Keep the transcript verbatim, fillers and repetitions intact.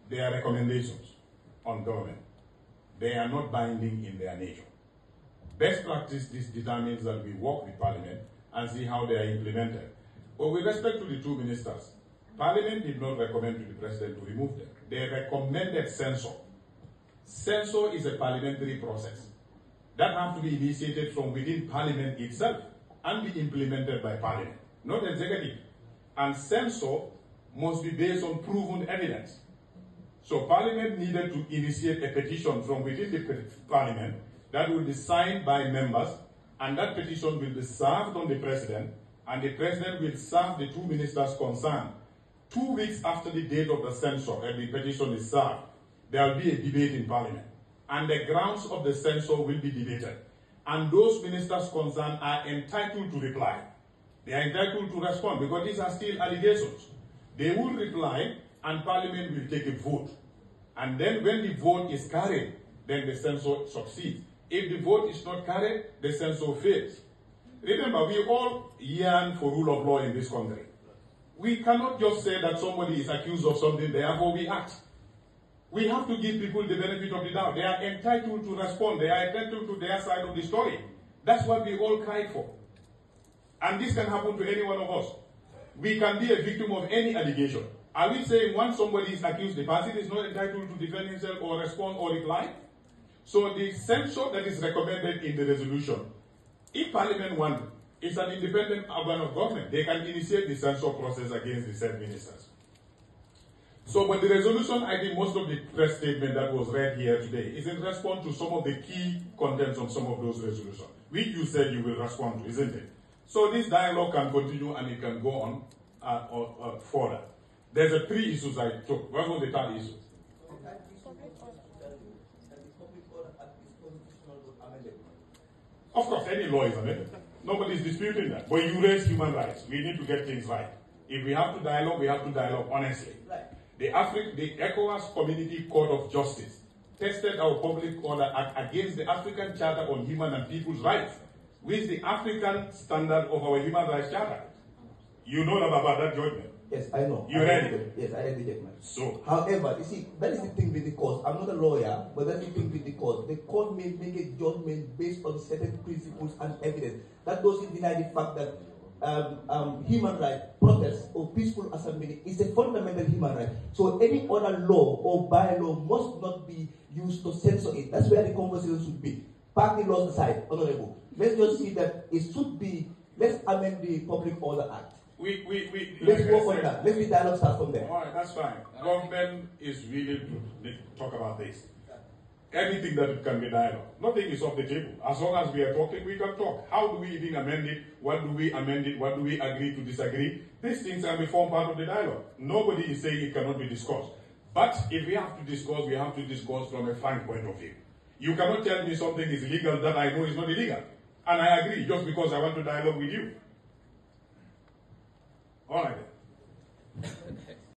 they are recommendations on government. They are not binding in their nature. Best practice, this determines that we work with Parliament and see how they are implemented. But with respect to the two ministers, Parliament did not recommend to the President to remove them. They recommended censure. Censure is a parliamentary process that has to be initiated from within Parliament itself and be implemented by Parliament, not executive. And censure must be based on proven evidence. So Parliament needed to initiate a petition from within the Parliament that will be signed by members, and that petition will be served on the President, and the President will serve the two ministers concerned. Two weeks after the date of the censure and the petition is served, there will be a debate in Parliament, and the grounds of the censure will be debated. And those ministers concerned are entitled to reply. They are entitled to respond because these are still allegations. They will reply, and Parliament will take a vote. And then when the vote is carried, then the censure succeeds. If the vote is not carried, the censure fails. Remember, we all yearn for rule of law in this country. We cannot just say that somebody is accused of something, therefore we act. We have to give people the benefit of the doubt. They are entitled to respond. They are entitled to their side of the story. That's what we all cry for. And this can happen to any one of us. We can be a victim of any allegation. Are we saying once somebody is accused, the person is not entitled to defend himself or respond or reply? So the censure that is recommended in the resolution, if Parliament wants, it's an independent organ of government. They can initiate the censure process against the said ministers. So, but the resolution, I think most of the press statement that was read here today is in response to some of the key contents of some of those resolutions, which you said you will respond to, isn't it? So this dialogue can continue and it can go on uh, or, uh, further. There's a three issues I took. What was the third issue? Of course, any law is amended. Nobody is disputing that. But you raise human rights. We need to get things right. If we have to dialogue, we have to dialogue honestly. Right. The, Afri the ECOWAS Community Court of Justice tested our public order act against the African Charter on Human and People's Rights, which is the African standard of our human rights charter. You know about that judgment? Yes, I know. You read it? Yes, I read the judgment. So, however, you see, that is the thing with the court. I'm not a lawyer, but that's the thing with the court. The court may make a judgment based on certain principles and evidence. That doesn't deny the fact that um, um, human rights, protest, or peaceful assembly is a fundamental human right. So any other law or bylaw must not be used to censor it. That's where the conversation should be. Park the laws aside, honorable. Let's just see that it should be, let's amend the Public Order Act. We, we, we, Let's like work on that. Let the dialogue start from there. All right, that's fine. Government is really to talk about this. Anything that can be dialogue. Nothing is off the table. As long as we are talking, we can talk. How do we even amend it? What do we amend it? What do we agree to disagree? These things can be formed part of the dialogue. Nobody is saying it cannot be discussed. But if we have to discuss, we have to discuss from a frank point of view. You cannot tell me something is illegal that I know is not illegal. And I agree just because I want to dialogue with you. All right.